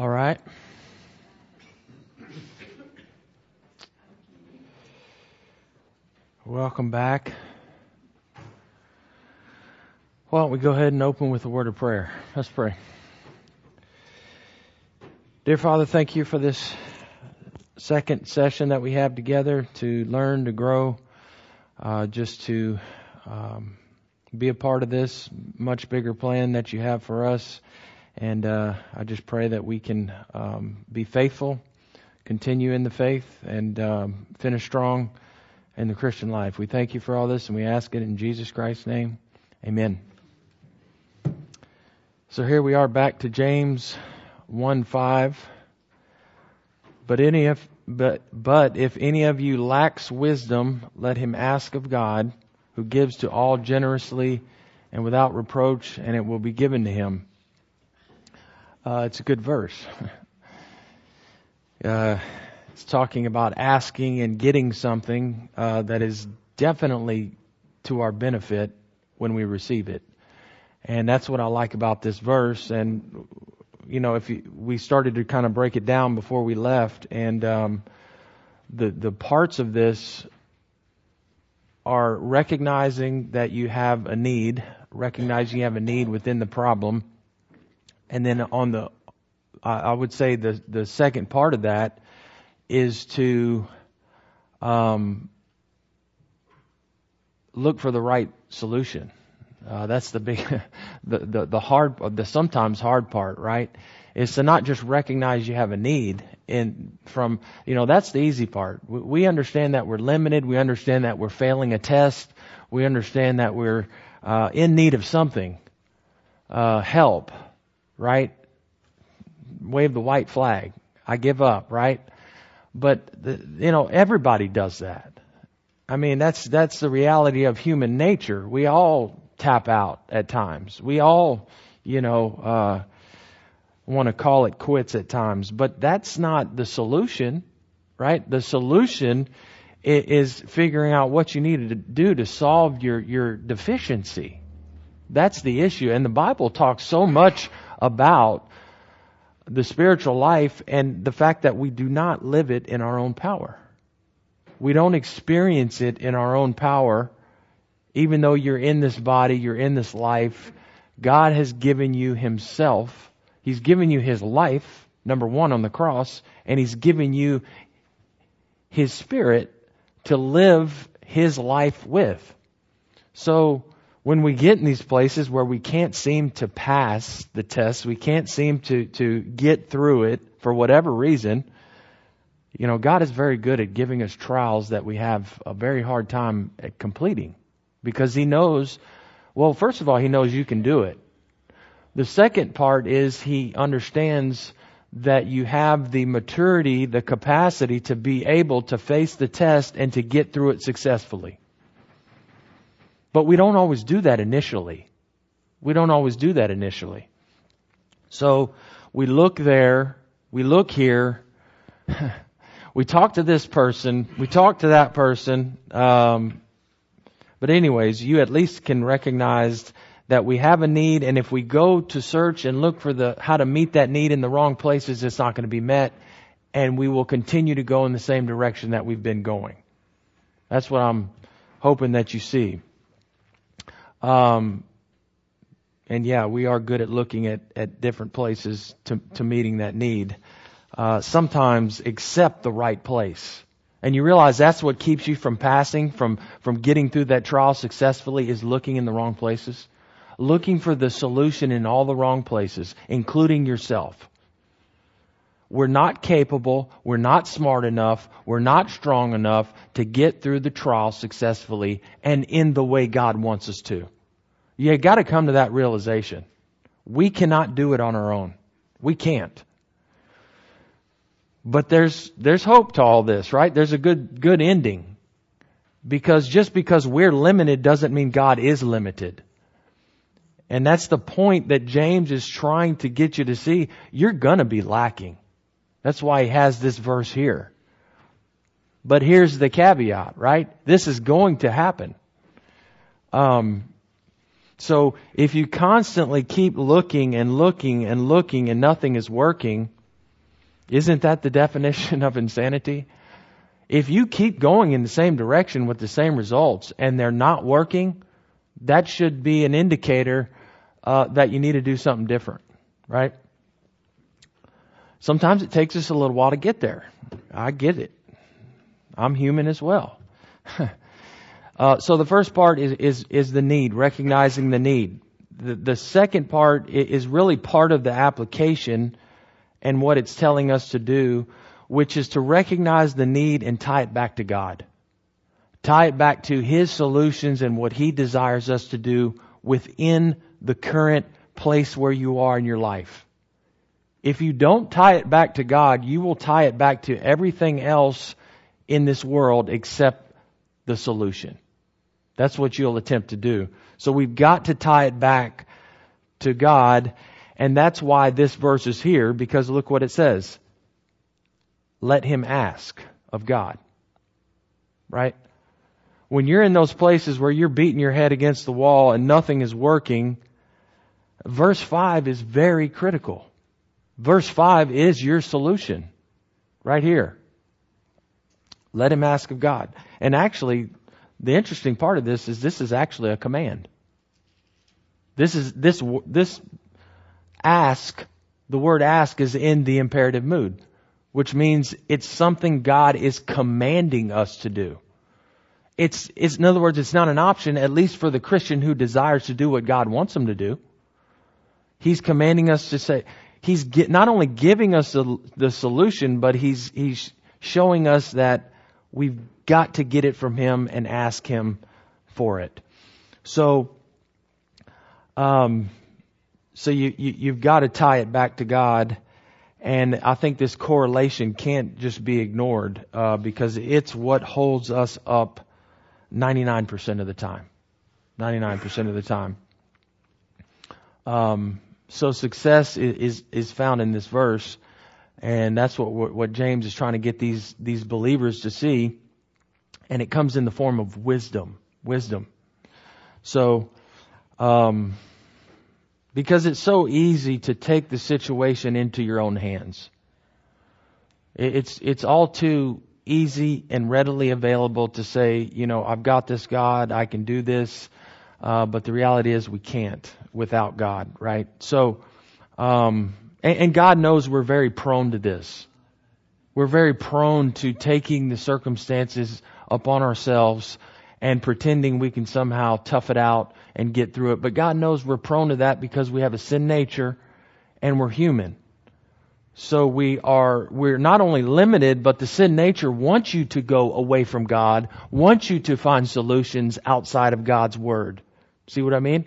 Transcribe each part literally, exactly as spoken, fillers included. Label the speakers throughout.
Speaker 1: All right. Welcome back. Why don't we go ahead and open with a word of prayer? Let's pray. Dear Father, thank you for this second session that we have together to learn, to grow, uh, just to um, be a part of this much bigger plan that you have for us. And uh, I just pray that we can um, be faithful, continue in the faith, and um, finish strong in the Christian life. We thank you for all this, and we ask it in Jesus Christ's name. Amen. So here we are back to James one five. But any if but but if any of you lacks wisdom, let him ask of God, who gives to all generously and without reproach, and it will be given to him. Uh, it's a good verse. uh, it's talking about asking and getting something uh, that is definitely to our benefit when we receive it. And that's what I like about this verse. And, you know, if you, we started to kind of break it down before we left, and um, the the parts of this are recognizing that you have a need, recognizing you have a need within the problem. And then on the, I would say the, the second part of that is to um, look for the right solution. Uh, that's the big, the, the, the hard, the sometimes hard part, right? Is to not just recognize you have a need in from, you know, that's the easy part. We, we understand that we're limited. We understand that we're failing a test. We understand that we're uh, in need of something, uh, help. Right? Wave the white flag. I give up, right? But, the, you know, everybody does that. I mean, that's that's the reality of human nature. We all tap out at times. We all, you know, uh, want to call it quits at times. But that's not the solution, right? The solution is figuring out what you need to do to solve your, your deficiency. That's the issue. And the Bible talks so much about the spiritual life and the fact that we do not live it in our own power. We don't experience it in our own power. Even though you're in this body, you're in this life, God has given you Himself. He's given you His life, number one, on the cross, and He's given you His Spirit to live His life with. So, when we get in these places where we can't seem to pass the test, we can't seem to, to get through it for whatever reason, you know, God is very good at giving us trials that we have a very hard time at completing. Because He knows, well, first of all, He knows you can do it. The second part is He understands that you have the maturity, the capacity to be able to face the test and to get through it successfully. But we don't always do that initially. We don't always do that initially. So we look there, we look here, we talk to this person, we talk to that person. Um, but anyways, you at least can recognize that we have a need, and if we go to search and look for the how to meet that need in the wrong places, it's not going to be met, and we will continue to go in the same direction that we've been going. That's what I'm hoping that you see. Um, and yeah, we are good at looking at, at different places to, to meeting that need. Uh, sometimes accept the right place. And you realize that's what keeps you from passing, from, from getting through that trial successfully, is looking in the wrong places. Looking for the solution in all the wrong places, including yourself. We're not capable, we're not smart enough, we're not strong enough to get through the trial successfully and in the way God wants us to. You got to come to that realization. We cannot do it on our own. We can't. But there's there's hope to all this, right? There's a good good ending. Because just because we're limited doesn't mean God is limited. And that's the point that James is trying to get you to see. You're going to be lacking. That's why he has this verse here. But here's the caveat, right? This is going to happen. Um, so if you constantly keep looking and looking and looking and nothing is working, Isn't that the definition of insanity? If you keep going in the same direction with the same results and they're not working, that should be an indicator uh, that you need to do something different, right? Sometimes it takes us a little while to get there. I get it. I'm human as well. uh, so the first part is, is, is the need, recognizing the need. The, the second part is really part of the application and what it's telling us to do, which is to recognize the need and tie it back to God. Tie it back to His solutions and what He desires us to do within the current place where you are in your life. If you don't tie it back to God, you will tie it back to everything else in this world except the solution. That's what you'll attempt to do. So we've got to tie it back to God, and that's why this verse is here, because look what it says. Let him ask of God. Right? When you're in those places where you're beating your head against the wall and nothing is working, verse five is very critical. Verse five is your solution. Right here. Let him ask of God. And actually, the interesting part of this is this is actually a command. This is, this, this ask, the word ask is in the imperative mood, which means it's something God is commanding us to do. It's, it's, in other words, it's not an option, at least for the Christian who desires to do what God wants him to do. He's commanding us to say, He's get, not only giving us the, the solution, but He's, He's showing us that we've got to get it from Him and ask Him for it. So, um, so you, you, you've got to tie it back to God. And I think this correlation can't just be ignored, uh, because it's what holds us up ninety-nine percent of the time. ninety-nine percent of the time. Um, so success is, is, is found in this verse. And that's what, what James is trying to get these, these believers to see. And it comes in the form of wisdom. Wisdom. So, um, because it's so easy to take the situation into your own hands. It's, it's all too easy and readily available to say, you know, I've got this, God, I can do this. Uh, but the reality is we can't without God, right? So, um, and, and God knows we're very prone to this. We're very prone to taking the circumstances upon ourselves and pretending we can somehow tough it out and get through it. But God knows we're prone to that because we have a sin nature and we're human. So we are, we're not only limited, but the sin nature wants you to go away from God, wants you to find solutions outside of God's Word. See what I mean?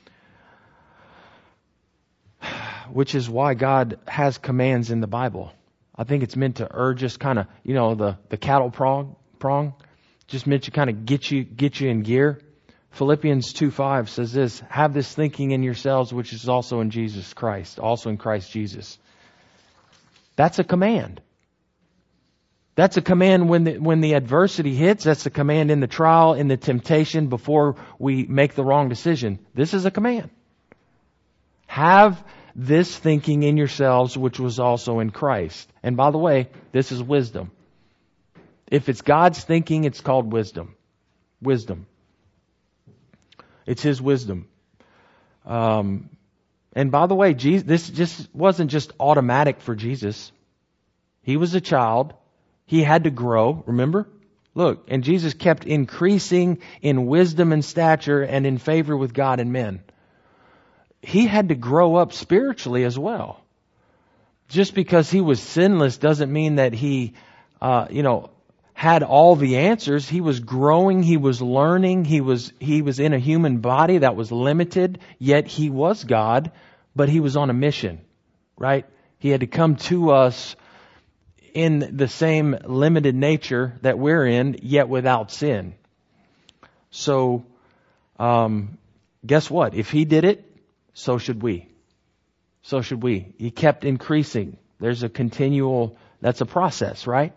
Speaker 1: Which is why God has commands in the Bible. I think it's meant to urge us kind of, you know, the, the cattle prong, prong, just meant to kind of get you, get you in gear. Philippians two five says this, have this thinking in yourselves, which is also in Jesus Christ, also in Christ Jesus. That's a command. That's a command when the, when the adversity hits. That's a command in the trial, in the temptation, before we make the wrong decision. This is a command. Have this thinking in yourselves, which was also in Christ. And by the way, this is wisdom. If it's God's thinking, it's called wisdom. Wisdom. It's His wisdom. Um, and by the way, Jesus, this just wasn't just automatic for Jesus. He was a child. He had to grow, remember? Look, and Jesus kept increasing in wisdom and stature and in favor with God and men. He had to grow up spiritually as well. Just because He was sinless doesn't mean that He, uh, you know, had all the answers. He was growing, He was learning, He was, He was in a human body that was limited, yet He was God, but He was on a mission, right? He had to come to us in the same limited nature that we're in, yet without sin. So, um, guess what? If He did it, so should we. So should we. He kept increasing. There's a continual, that's a process, right?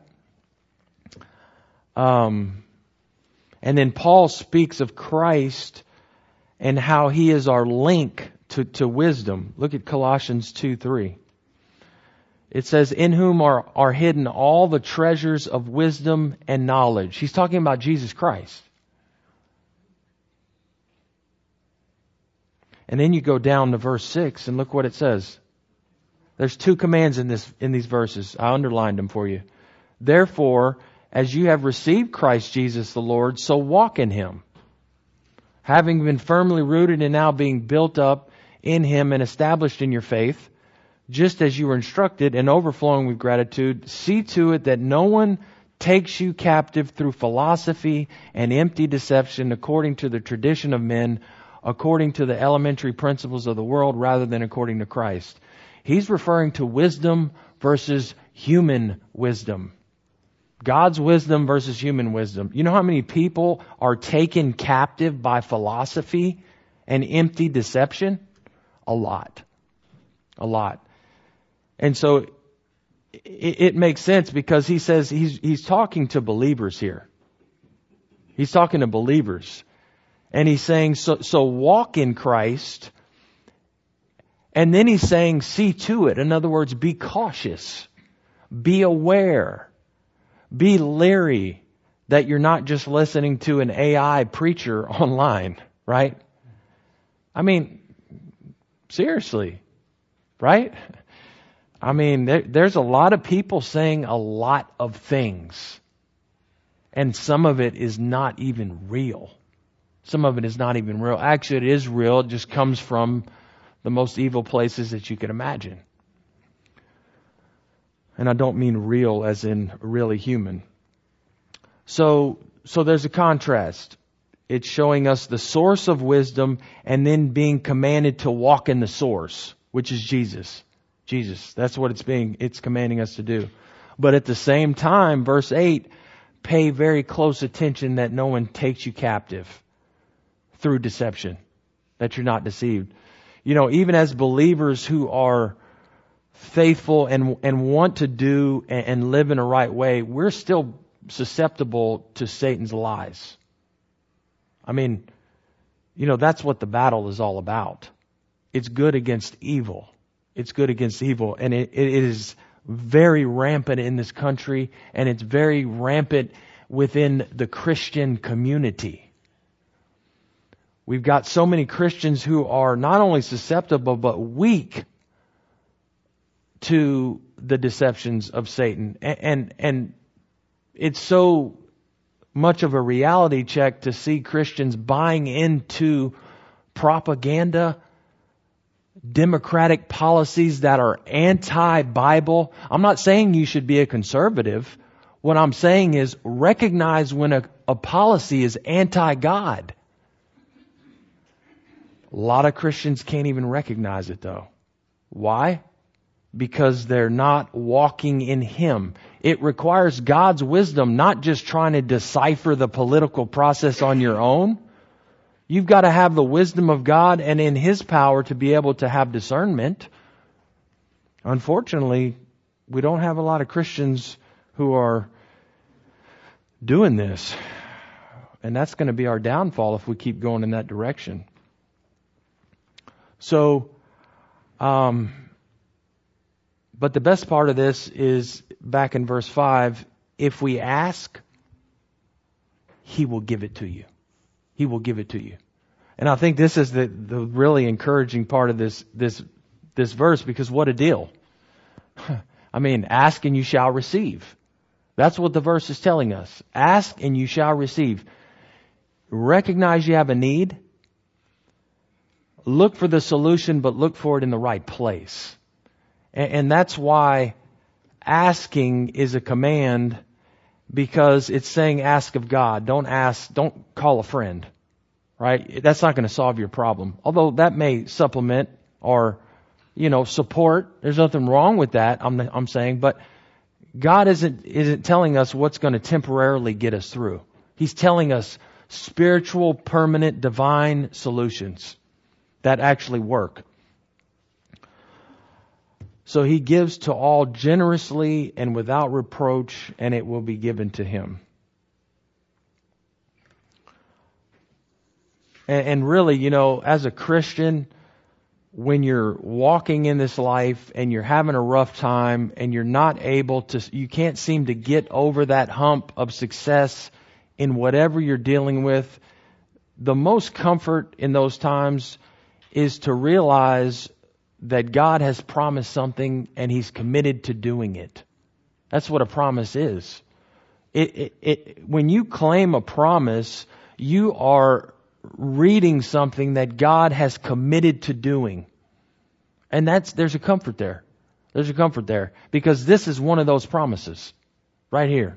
Speaker 1: Um, and then Paul speaks of Christ and how He is our link to, to wisdom. Look at Colossians two three. It says, in whom are, are hidden all the treasures of wisdom and knowledge. He's talking about Jesus Christ. And then you go down to verse six and look what it says. There's two commands in this, in these verses. I underlined them for you. Therefore, as you have received Christ Jesus the Lord, so walk in Him, having been firmly rooted and now being built up in Him and established in your faith, just as you were instructed and overflowing with gratitude. See to it that no one takes you captive through philosophy and empty deception according to the tradition of men, according to the elementary principles of the world rather than according to Christ. He's referring to wisdom versus human wisdom. God's wisdom versus human wisdom. You know how many people are taken captive by philosophy and empty deception? A lot. A lot. And so it, it makes sense because he says he's, he's talking to believers here. He's talking to believers. And he's saying, so, so walk in Christ. And then he's saying, see to it. In other words, be cautious. Be aware. Be leery that you're not just listening to an A I preacher online, right? I mean, seriously, right? I mean, there, there's a lot of people saying a lot of things. And some of it is not even real. Some of it is not even real. Actually, it is real. It just comes from the most evil places that you can imagine. And I don't mean real as in really human. So, so there's a contrast. It's showing us the source of wisdom and then being commanded to walk in the source, which is Jesus. Jesus. That's what it's being, it's commanding us to do. But at the same time, verse eight, pay very close attention that no one takes you captive through deception, that you're not deceived. You know, even as believers who are faithful and and want to do and, and live in a right way, we're still susceptible to Satan's lies. I mean, you know, that's what the battle is all about. It's good against evil. It's good against evil. And it, it is very rampant in this country, and it's very rampant within the Christian community. We've got so many Christians who are not only susceptible, but weak to the deceptions of Satan. And, and, and it's so much of a reality check to see Christians buying into propaganda, democratic policies that are anti-Bible. I'm not saying you should be a conservative. What I'm saying is recognize when a, a policy is anti-God. A lot of Christians can't even recognize it though. Why? Because they're not walking in Him. It requires God's wisdom, not just trying to decipher the political process on your own. You've got to have the wisdom of God and in His power to be able to have discernment. Unfortunately, we don't have a lot of Christians who are doing this. And that's going to be our downfall if we keep going in that direction. So, um, but the best part of this is back in verse five, if we ask, He will give it to you. He will give it to you. And I think this is the, the really encouraging part of this, this, this verse, because what a deal. I mean, ask and you shall receive. That's what the verse is telling us. Ask and you shall receive. Recognize you have a need. Look for the solution, but look for it in the right place. And, and that's why asking is a command, because it's saying ask of God. Don't ask, don't call a friend, right? That's not going to solve your problem. Although that may supplement or, you know, support. There's nothing wrong with that, I'm, I'm saying. But God isn't, isn't telling us what's going to temporarily get us through. He's telling us spiritual, permanent, divine solutions that actually work. So He gives to all generously and without reproach, and it will be given to him. And, and really, you know, as a Christian, when you're walking in this life and you're having a rough time and you're not able to, you can't seem to get over that hump of success in whatever you're dealing with, the most comfort in those times is to realize that God has promised something and He's committed to doing it. That's what a promise is. It, it, it, when you claim a promise, you are reading something that God has committed to doing. And that's, there's a comfort there. There's a comfort there. Because this is one of those promises. Right here.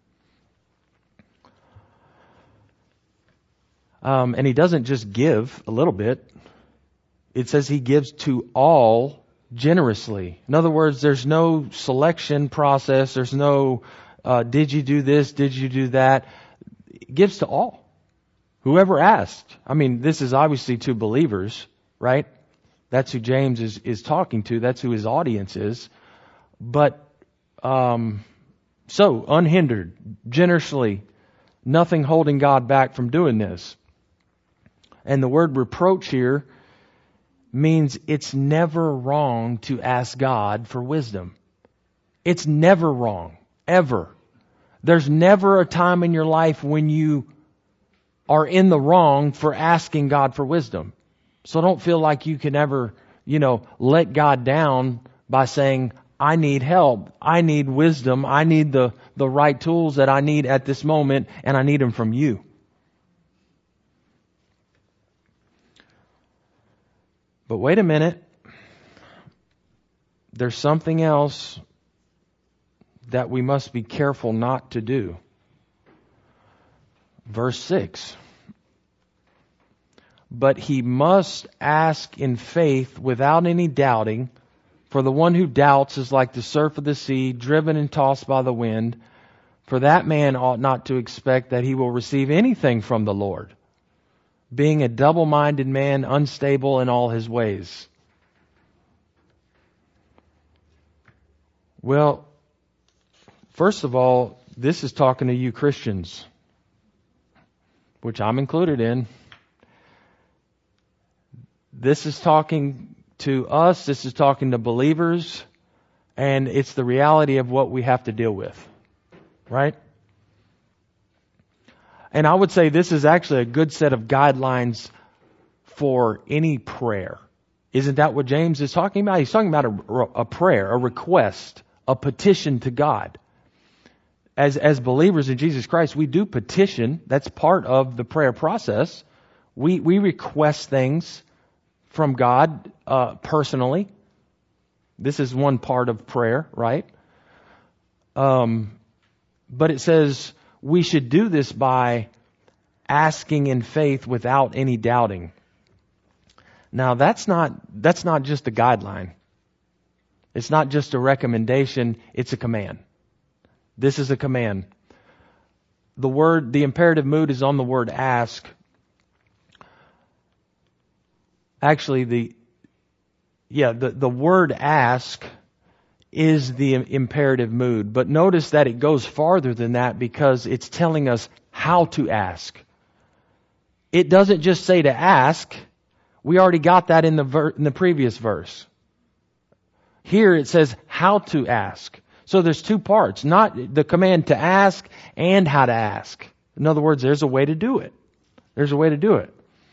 Speaker 1: Um, and He doesn't just give a little bit. It says He gives to all generously. In other words, there's no selection process. There's no, uh, did you do this? Did you do that? It gives to all. Whoever asked. I mean, this is obviously to believers, right? That's who James is, is talking to. That's who his audience is. But, um, so, unhindered, generously, nothing holding God back from doing this. And the word reproach here means it's never wrong to ask God for wisdom. It's never wrong. Ever. There's never a time in your life when you are in the wrong for asking God for wisdom. So don't feel like you can ever, you know, let God down by saying, I need help. I need wisdom. I need the, the right tools that I need at this moment, and I need them from you. But wait a minute. There's something else that we must be careful not to do. Verse six. But he must ask in faith without any doubting, for the one who doubts is like the surf of the sea, driven and tossed by the wind. For that man ought not to expect that he will receive anything from the Lord, being a double-minded man, unstable in all his ways. Well, first of all, this is talking to you Christians, which I'm included in. This is talking to us. This is talking to believers. And it's the reality of what we have to deal with. Right? And I would say this is actually a good set of guidelines for any prayer. Isn't that what James is talking about? He's talking about a, a prayer, a request, a petition to God. As, as believers in Jesus Christ, we do petition. That's part of the prayer process. We, we request things from God uh, personally. This is one part of prayer, right? Um, but it says we should do this by asking in faith without any doubting. Now that's not that's not just a guideline. It's not just a recommendation, it's a command. This is a command. The word, the imperative mood is on the word ask. Actually, the yeah, the, the word ask is the imperative mood. But notice that it goes farther than that because it's telling us how to ask. It doesn't just say to ask. We already got that in the ver- in the previous verse. Here it says how to ask. So there's two parts, not the command to ask and how to ask. In other words, there's a way to do it. There's a way to do it.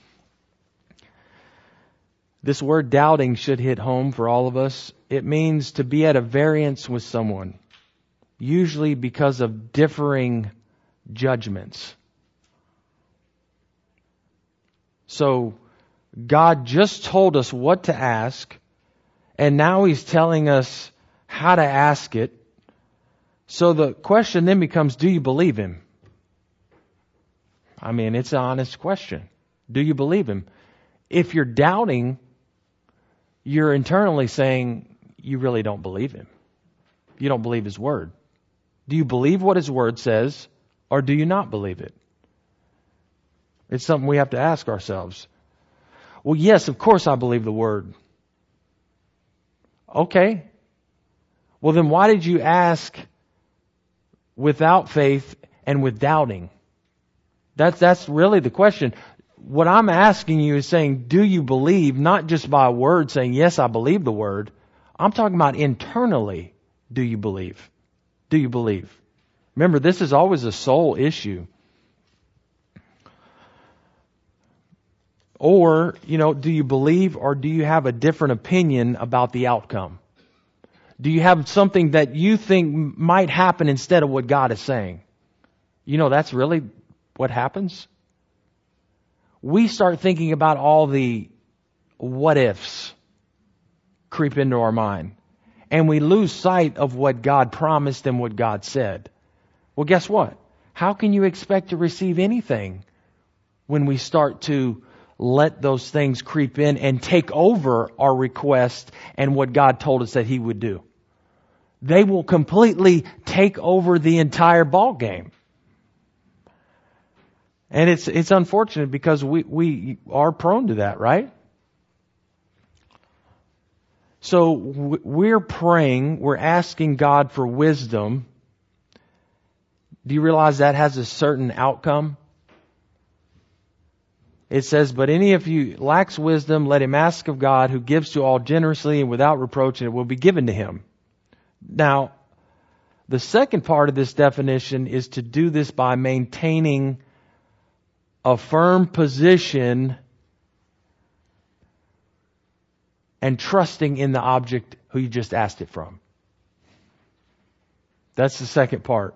Speaker 1: This word doubting should hit home for all of us. It means to be at a variance with someone, usually because of differing judgments. So God just told us what to ask, and now He's telling us how to ask it. So the question then becomes, do you believe Him? I mean, it's an honest question. Do you believe Him? If you're doubting, you're internally saying you really don't believe Him. You don't believe His Word. Do you believe what His Word says, or do you not believe it? It's something we have to ask ourselves. Well, yes, of course I believe the Word. Okay. Well, then why did you ask without faith and with doubting? That's, that's really the question. what I'm asking you is saying, do you believe, not just by a word saying, yes, I believe the word. I'm talking about internally, do you believe? Do you believe? Remember, this is always a soul issue. Or, you know, do you believe or do you have a different opinion about the outcome? Do you have something that you think might happen instead of what God is saying? You know, that's really what happens. We start thinking about all the what ifs creep into our mind. And we lose sight of what God promised and what God said. Well, guess what? How can you expect to receive anything when we start to let those things creep in and take over our request and what God told us that He would do? They will completely take over the entire ball game. And it's it's unfortunate because we, we are prone to that, right? So we're praying, we're asking God for wisdom. Do you realize that has a certain outcome? It says, but any of you lacks wisdom, let him ask of God, who gives to all generously and without reproach, and it will be given to him. Now, the second part of this definition is to do this by maintaining a firm position and trusting in the object who you just asked it from. That's the second part.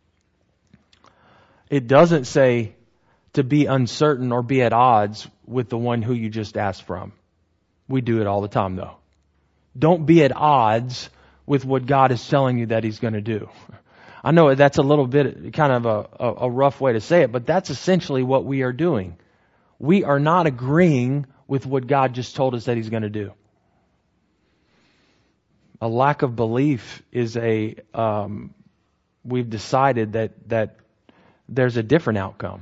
Speaker 1: It doesn't say to be uncertain or be at odds with the one who you just asked from. We do it all the time, though. Don't be at odds with what God is telling you that He's going to do. I know that's a little bit kind of a, a, a rough way to say it, but that's essentially what we are doing. We are not agreeing with what God just told us that He's going to do. A lack of belief is a, um, we've decided that, that there's a different outcome.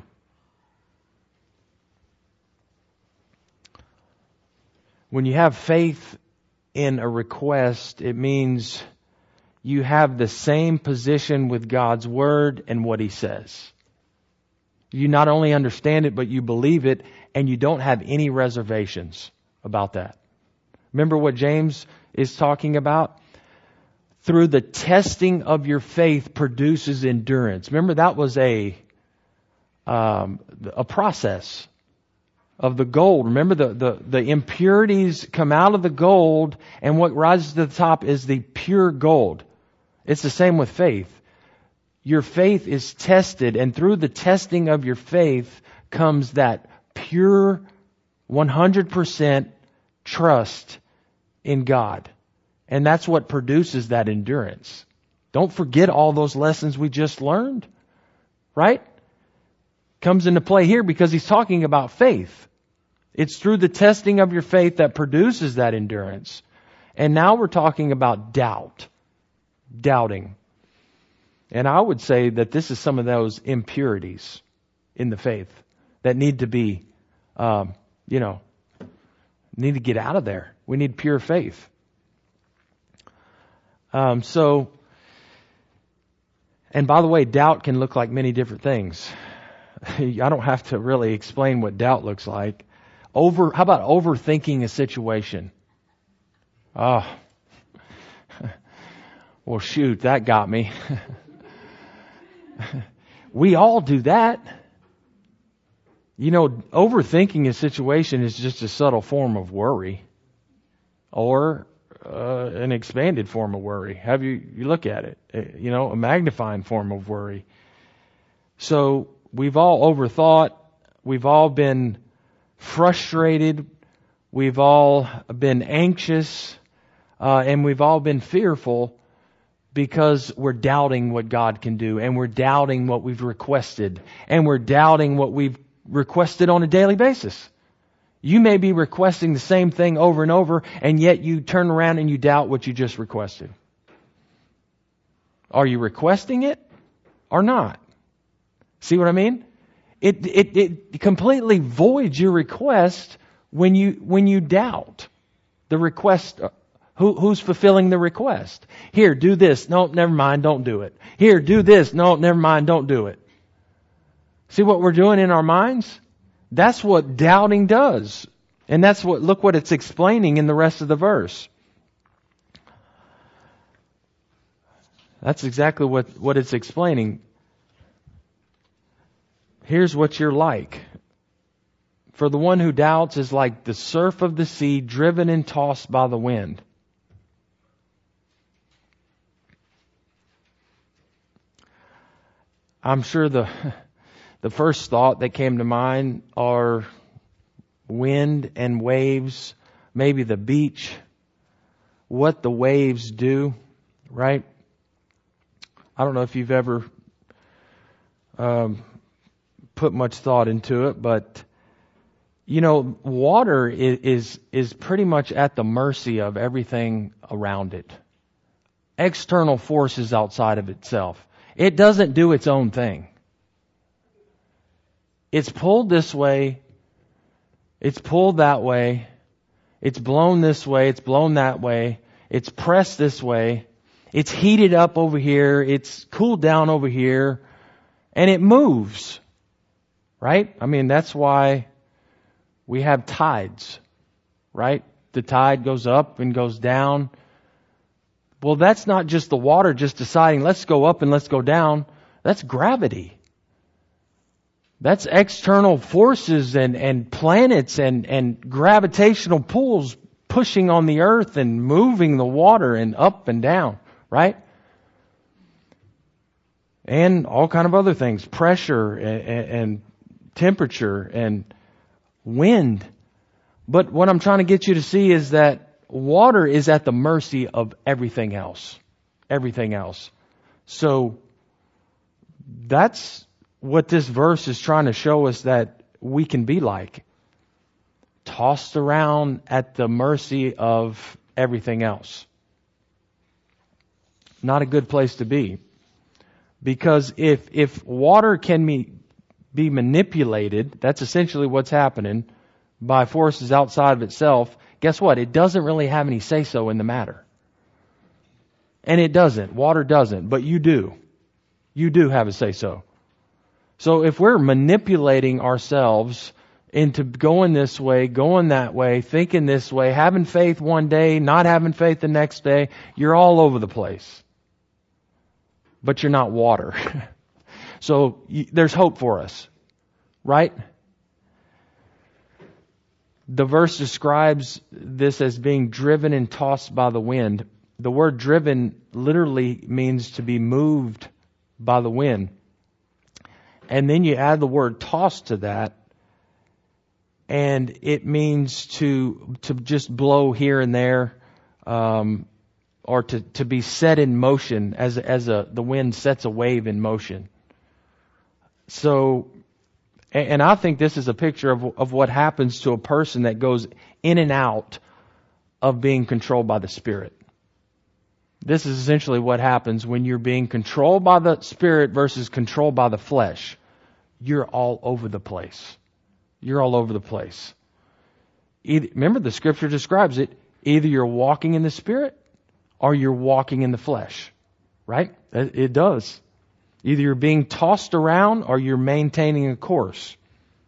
Speaker 1: When you have faith in a request, it means you have the same position with God's Word and what He says. You not only understand it, but you believe it, and you don't have any reservations about that. Remember what James is talking about? Through the testing of your faith produces endurance. Remember, that was a um, a process of the gold. Remember, the, the, the impurities come out of the gold, and what rises to the top is the pure gold. It's the same with faith. Your faith is tested, and through the testing of your faith comes that pure one hundred percent trust in God. And that's what produces that endurance. Don't forget all those lessons we just learned. Right? Comes into play here because he's talking about faith. It's through the testing of your faith that produces that endurance. And now we're talking about doubt. Doubting. And I would say that this is some of those impurities in the faith that need to be, um, you know, need to get out of there. We need pure faith. Um, so, and by the way, doubt can look like many different things. I don't have to really explain what doubt looks like. Over, how about overthinking a situation? Oh, well, shoot, that got me. We all do that. You know, overthinking a situation is just a subtle form of worry, or uh, an expanded form of worry. Have you you look at it? You know, a magnifying form of worry. So we've all overthought. We've all been frustrated. We've all been anxious, uh, and we've all been fearful because we're doubting what God can do, and we're doubting what we've requested, and we're doubting what we've requested on a daily basis. You may be requesting the same thing over and over, and yet you turn around and you doubt what you just requested. Are you requesting it or not? See what I mean? It it it completely voids your request when you when you doubt the request. Who who's fulfilling the request? Here, do this. No, never mind, don't do it. Here, do this. No, never mind, don't do it. See what we're doing in our minds? That's what doubting does. And that's what, look what it's explaining in the rest of the verse. That's exactly what, what it's explaining. Here's what you're like. For the one who doubts is like the surf of the sea, driven and tossed by the wind. I'm sure the the first thought that came to mind are wind and waves, maybe the beach, what the waves do, right? I don't know if you've ever um, put much thought into it, but you know, water is, is is pretty much at the mercy of everything around it. External forces outside of itself. It doesn't do its own thing. It's pulled this way. It's pulled that way. It's blown this way. It's blown that way. It's pressed this way. It's heated up over here. It's cooled down over here. And it moves. Right? I mean, that's why we have tides. Right? The tide goes up and goes down. Well, that's not just the water just deciding, let's go up and let's go down. That's gravity. That's external forces and, and planets and, and gravitational pulls pushing on the earth and moving the water and up and down, right? And all kind of other things, pressure and, and temperature and wind. But what I'm trying to get you to see is that water is at the mercy of everything else. Everything else. So that's what this verse is trying to show us that we can be like. Tossed around at the mercy of everything else. Not a good place to be. Because if if water can be, be manipulated, that's essentially what's happening, by forces outside of itself, guess what? It doesn't really have any say-so in the matter. And it doesn't. Water doesn't. But you do. You do have a say-so. So if we're manipulating ourselves into going this way, going that way, thinking this way, having faith one day, not having faith the next day, you're all over the place. But you're not water. So you, there's hope for us. Right? The verse describes this as being driven and tossed by the wind. The word driven literally means to be moved by the wind. And then you add the word tossed to that, and it means to to just blow here and there, um, or to, to be set in motion as as a the wind sets a wave in motion. So. And I think this is a picture of, of what happens to a person that goes in and out of being controlled by the Spirit. This is essentially what happens when you're being controlled by the Spirit versus controlled by the flesh. You're all over the place. You're all over the place. Either, remember, the Scripture describes it. Either you're walking in the Spirit or you're walking in the flesh. Right? It does. Either you're being tossed around or you're maintaining a course.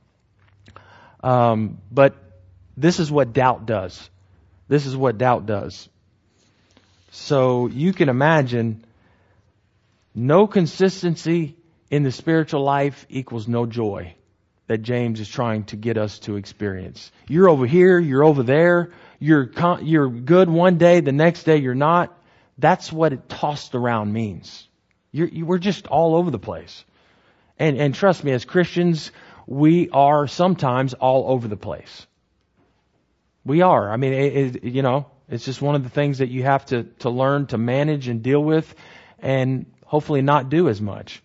Speaker 1: Um, but this is what doubt does. This is what doubt does. So you can imagine no consistency in the spiritual life equals no joy that James is trying to get us to experience. You're over here, you're over there, you're con- you're good one day, the next day you're not. That's what it tossed around means. You're, you, we're just all over the place. And, and trust me, as Christians, we are sometimes all over the place. We are. I mean, it, it, you know, it's just one of the things that you have to, to learn to manage and deal with and hopefully not do as much.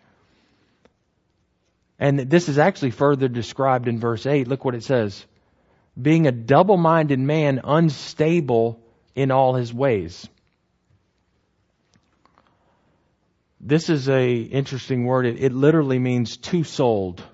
Speaker 1: And this is actually further described in verse eight. Look what it says. Being a double-minded man, unstable in all his ways. This is a interesting word. It, it literally means two-souled.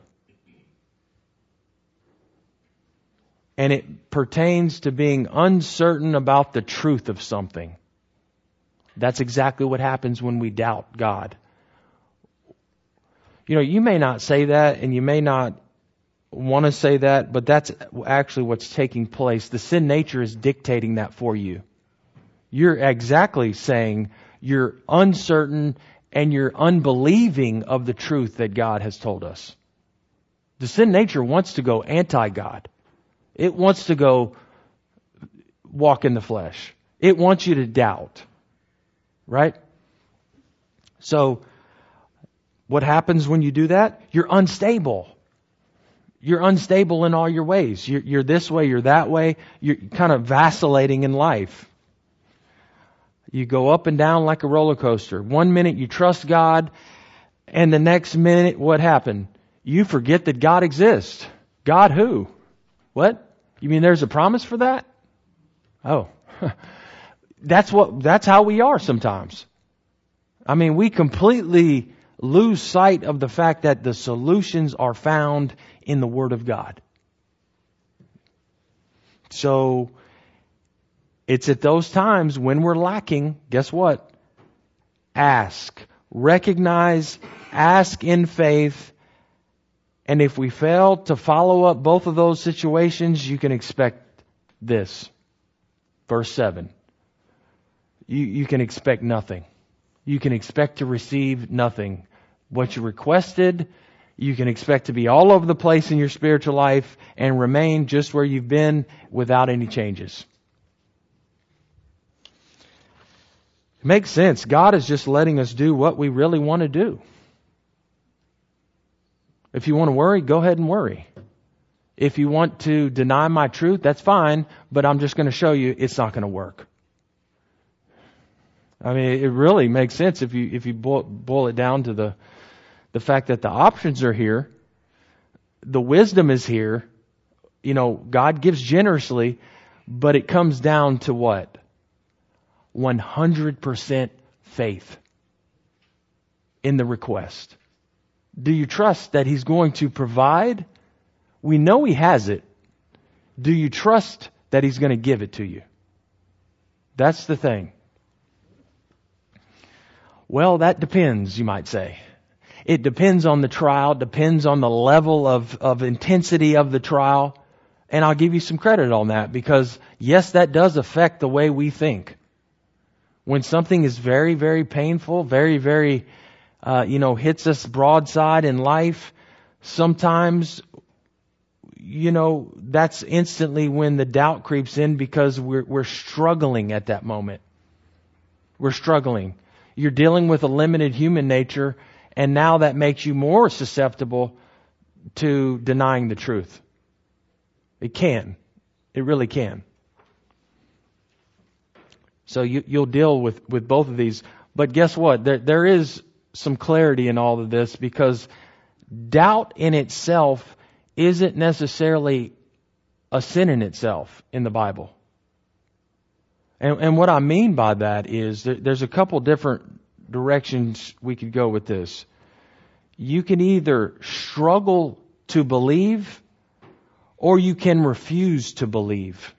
Speaker 1: And it pertains to being uncertain about the truth of something. That's exactly what happens when we doubt God. You know, you may not say that and you may not want to say that, but that's actually what's taking place. The sin nature is dictating that for you. You're exactly saying you're uncertain and you're unbelieving of the truth that God has told us. The sin nature wants to go anti-God. It wants to go walk in the flesh. It wants you to doubt. Right? So, what happens when you do that? You're unstable. You're unstable in all your ways. You're, you're this way, you're that way. You're kind of vacillating in life. You go up and down like a roller coaster. One minute you trust God, and the next minute, what happened? You forget that God exists. God who? What? You mean there's a promise for that? Oh. That's what, that's how we are sometimes. I mean, we completely lose sight of the fact that the solutions are found in the Word of God. So, it's at those times when we're lacking, guess what? Ask. Recognize, ask in faith, and if we fail to follow up both of those situations, you can expect this. Verse seven. You, you can expect nothing. You can expect to receive nothing. What you requested, you can expect to be all over the place in your spiritual life and remain just where you've been without any changes. It makes sense. God is just letting us do what we really want to do. If you want to worry, go ahead and worry. If you want to deny my truth, that's fine, but I'm just going to show you it's not going to work. I mean, it really makes sense if you if you boil, boil it down to the the fact that the options are here, the wisdom is here. You know, God gives generously, but it comes down to what? one hundred percent faith in the request. Do you trust that He's going to provide? We know He has it. Do you trust that He's going to give it to you? That's the thing. Well, that depends, you might say. It depends on the trial, depends on the level of, of intensity of the trial. And I'll give you some credit on that because, yes, that does affect the way we think. When something is very, very painful, very, very, uh, you know, hits us broadside in life, sometimes, you know, that's instantly when the doubt creeps in because we're, we're struggling at that moment. We're struggling. You're dealing with a limited human nature, and now that makes you more susceptible to denying the truth. It can. It really can. So you, you'll deal with, with both of these. But guess what? There, there is some clarity in all of this because doubt in itself isn't necessarily a sin in itself in the Bible. And, and what I mean by that is there, there's a couple different directions we could go with this. You can either struggle to believe or you can refuse to believe.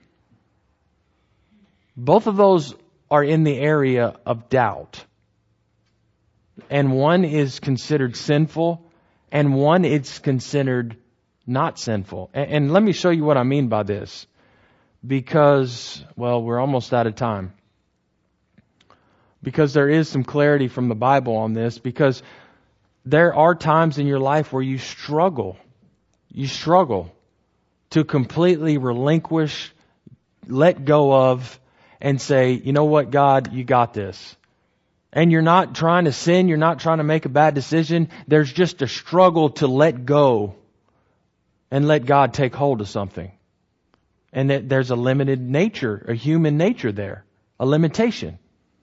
Speaker 1: Both of those are in the area of doubt. And one is considered sinful and one is considered not sinful. And, and let me show you what I mean by this. Because, well, we're almost out of time. Because there is some clarity from the Bible on this. Because there are times in your life where you struggle. You struggle to completely relinquish, let go of, and say, you know what, God, you got this. And you're not trying to sin. You're not trying to make a bad decision. There's just a struggle to let go and let God take hold of something. And that there's a limited nature, a human nature there, a limitation.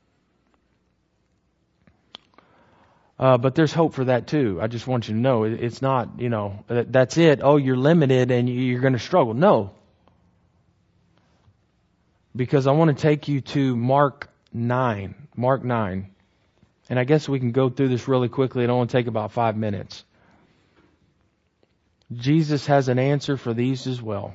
Speaker 1: Uh, but there's hope for that too. I just want you to know it's not, you know, that's it. Oh, you're limited and you're going to struggle. No. Because I want to take you to Mark nine. Mark nine. And I guess we can go through this really quickly. It only take about five minutes. Jesus has an answer for these as well.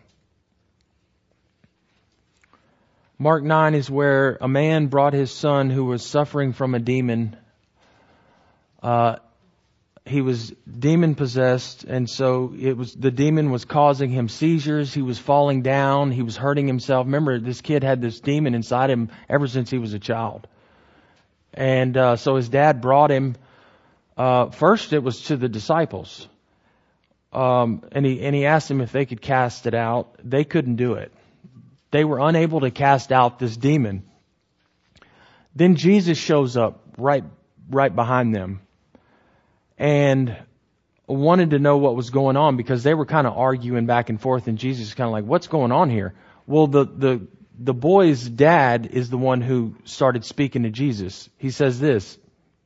Speaker 1: Mark nine is where a man brought his son who was suffering from a demon. Uh, he was demon possessed, and so it was the demon was causing him seizures. He was falling down. He was hurting himself. Remember, this kid had this demon inside him ever since he was a child. And uh, so his dad brought him. Uh, first, it was to the disciples, um, and he and he asked them if they could cast it out. They couldn't do it. They were unable to cast out this demon. Then Jesus shows up right right behind them, and wanted to know what was going on, because they were kind of arguing back and forth, and Jesus is kind of like, what's going on here? Well, the, the, the boy's dad is the one who started speaking to Jesus. He says this,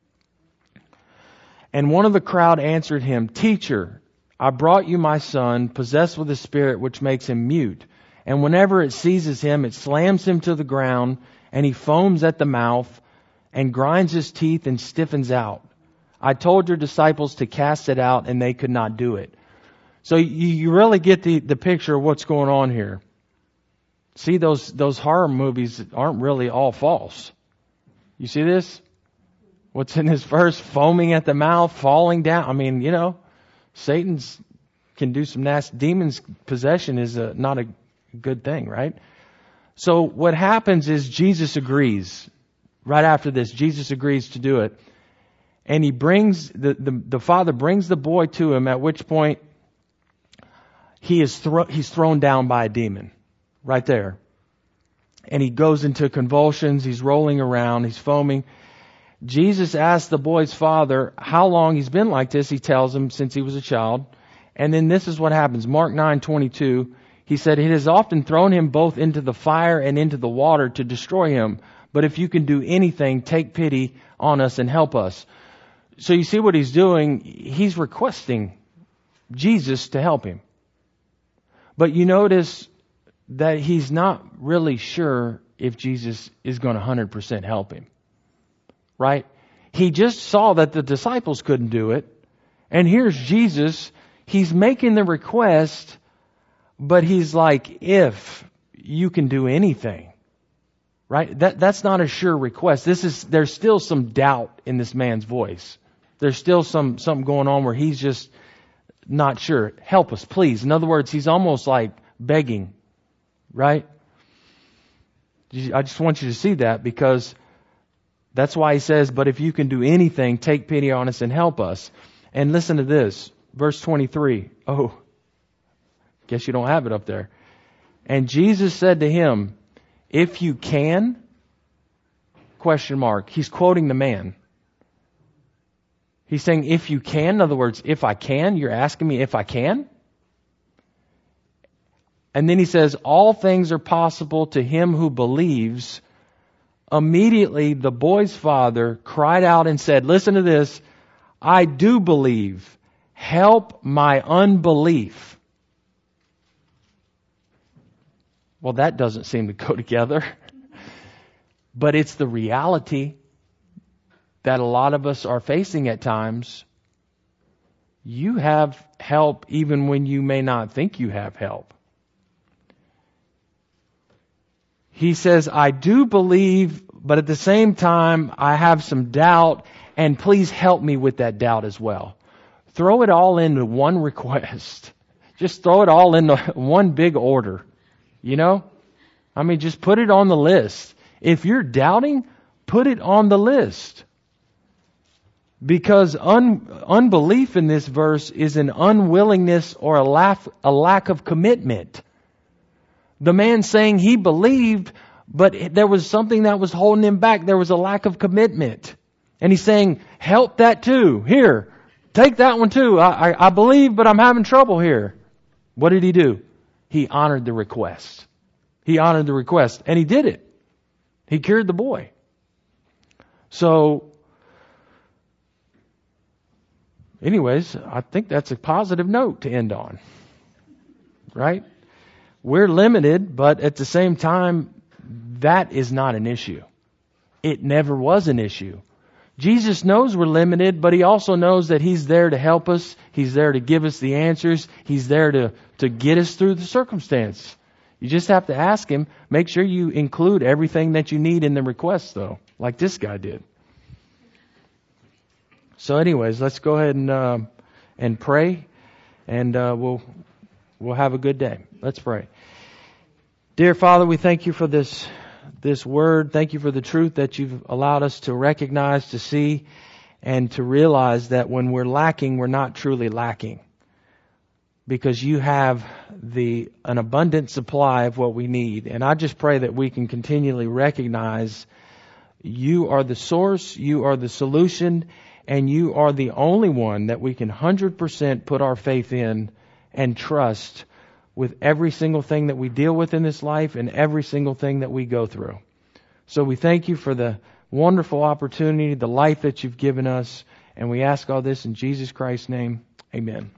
Speaker 1: "And one of the crowd answered him, 'Teacher, I brought you my son, possessed with a spirit which makes him mute. And whenever it seizes him, it slams him to the ground, and he foams at the mouth and grinds his teeth and stiffens out. I told your disciples to cast it out, and they could not do it.'" So you, you really get the, the picture of what's going on here. See, those, those horror movies aren't really all false. You see this? What's in this verse? Foaming at the mouth, falling down. I mean, you know, Satan's can do some nasty. Demons possession is a, not a good thing, right? So what happens is Jesus agrees. Right after this, Jesus agrees to do it. And he brings, the, the, the father brings the boy to him, at which point he is thro- he's thrown down by a demon. Right there. And he goes into convulsions. He's rolling around. He's foaming. Jesus asks the boy's father how long he's been like this. He tells him since he was a child. And then this is what happens. Mark nine twenty-two. He said, "It has often thrown him both into the fire and into the water to destroy him. But if you can do anything, take pity on us and help us." So you see what he's doing? He's requesting Jesus to help him. But you notice that he's not really sure if Jesus is going to one hundred percent help him. Right? He just saw that the disciples couldn't do it. And here's Jesus. He's making the request, but he's like, if you can do anything. Right? That, that's not a sure request. This is, there's still some doubt in this man's voice. There's still some, something going on where he's just not sure. Help us, please. In other words, he's almost like begging. Right? I just want you to see that, because that's why he says, but if you can do anything, take pity on us and help us. And listen to this. Verse twenty-three. Oh, guess you don't have it up there. "And Jesus said to him, 'If you can,'" question mark. He's quoting the man. He's saying, if you can, in other words, if I can, you're asking me if I can? And then he says, "All things are possible to him who believes." Immediately, the boy's father cried out and said, listen to this, "I do believe. Help my unbelief." Well, that doesn't seem to go together. But it's the reality that a lot of us are facing at times. You have help even when you may not think you have help. He says, "I do believe, but at the same time, I have some doubt, and please help me with that doubt as well." Throw it all into one request. Just throw it all into one big order. You know? I mean, just put it on the list. If you're doubting, put it on the list. Because un- unbelief in this verse is an unwillingness or a lack, a lack of commitment. The man saying he believed, but there was something that was holding him back. There was a lack of commitment. And he's saying, help that too. Here, take that one too. I, I, I believe, but I'm having trouble here. What did he do? He honored the request. He honored the request. And he did it. He cured the boy. So, anyways, I think that's a positive note to end on. Right? We're limited, but at the same time, that is not an issue. It never was an issue. Jesus knows we're limited, but He also knows that He's there to help us. He's there to give us the answers. He's there to, to get us through the circumstance. You just have to ask Him. Make sure you include everything that you need in the request, though, like this guy did. So anyways, let's go ahead and uh, and pray, and uh, we'll we'll have a good day. Let's pray. Dear Father, we thank you for this this word. Thank you for the truth that you've allowed us to recognize, to see, and to realize that when we're lacking, we're not truly lacking. Because you have the an abundant supply of what we need. And I just pray that we can continually recognize you are the source, you are the solution, and you are the only one that we can one hundred percent put our faith in and trust with every single thing that we deal with in this life and every single thing that we go through. So we thank you for the wonderful opportunity, the life that you've given us, and we ask all this in Jesus Christ's name. Amen.